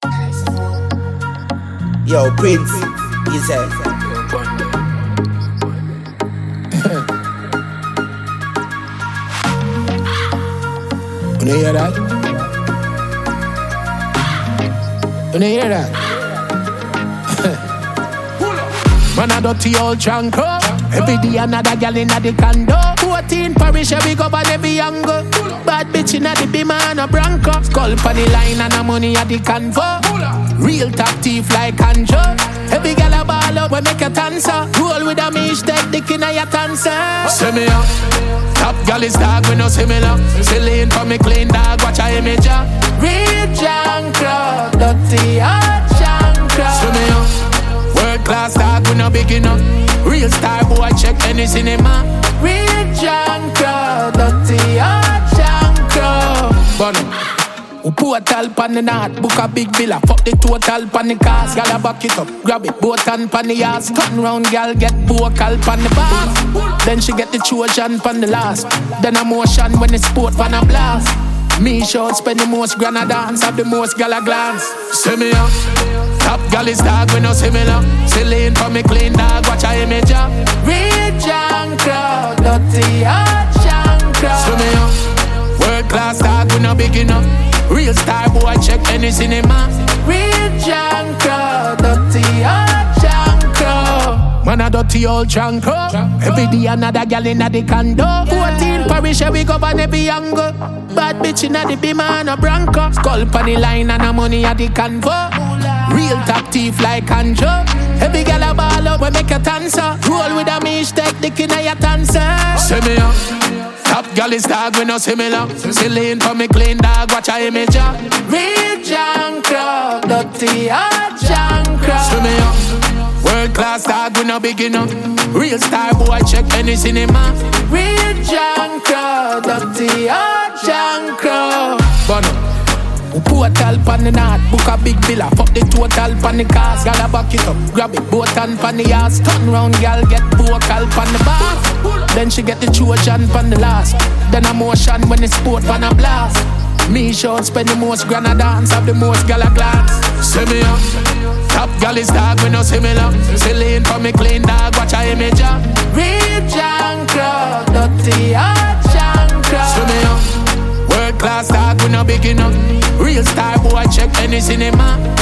Yo, Prince, he said. You hear that? You hear that? Man a dirty old chanko. Every day another gal inna the condo. 14 parish every go on every angle. Bad bitch inna the Beamer and a Bronco. Skull pon the line and a money at the convo. Real top thief like Anjo. Every gal a ball up when make a dancer. Roll with a mish, take dick inna your dancer. Send me up. Top gal is dog, we no similar. Silly for me clean dog, watch a image. Real jankro, dirty hot jankro. Send me up. World class dog, we no big enough. Real star boy, check any cinema. Real jankro, dirty hot jankro. Bono. Who portal pan the north, book a big villa. Fuck the total pan the cars, gal a back it up. Grab it, boat and pan the ass. Turn round, gal get vocal pan the bar. Then she get the Trojan pan the last. Then a motion when the sport pan a blast. Me short spend the most granna dance, have the most gal a glance. See me up, top gal is dog, we no similar. Silly for me clean dog, watch a image. Real jankro, dirty hot jankro. See me up, world class dog, we no big enough. Real star boy, check any cinema. Real jankro, dirty hot jankro. Man a dirty old jankro. Every day another gal inna the condo. 14 parish every go on every angle. Bad bitch inna the Beamer and a Bronco. Skull pon the line and a money at the convo. Real top thief like Anjo. Every gal a ball up when make a dancer. Roll with a mish, take dick inna your dancer. Send me up. Top gal is dog, we no similar. Silly for me clean dog, watch a image. Real jankro, dirty hot jankro. Send me up. World class dog, we no big enough. Real star boy, check any cinema. Real jankro, dirty hot jankro. Bono. Who portal pan the north, book a big villa. Fuck the total pan the cars, gal a back it up. Grab it, boat and pan the ass. Turn round, gal get vocal pan the bar. Then she get the Trojan pan the last. Then a motion when the sport pan a blast. Me short spend the most granna dance, have the most gal a glance. See me up, top gal is dog, we no similar. Silly for me clean dog, watch a image. Real jankro, dirty hot jankro. See me up, world class dog, we no big enough. Real star boy, check any cinema.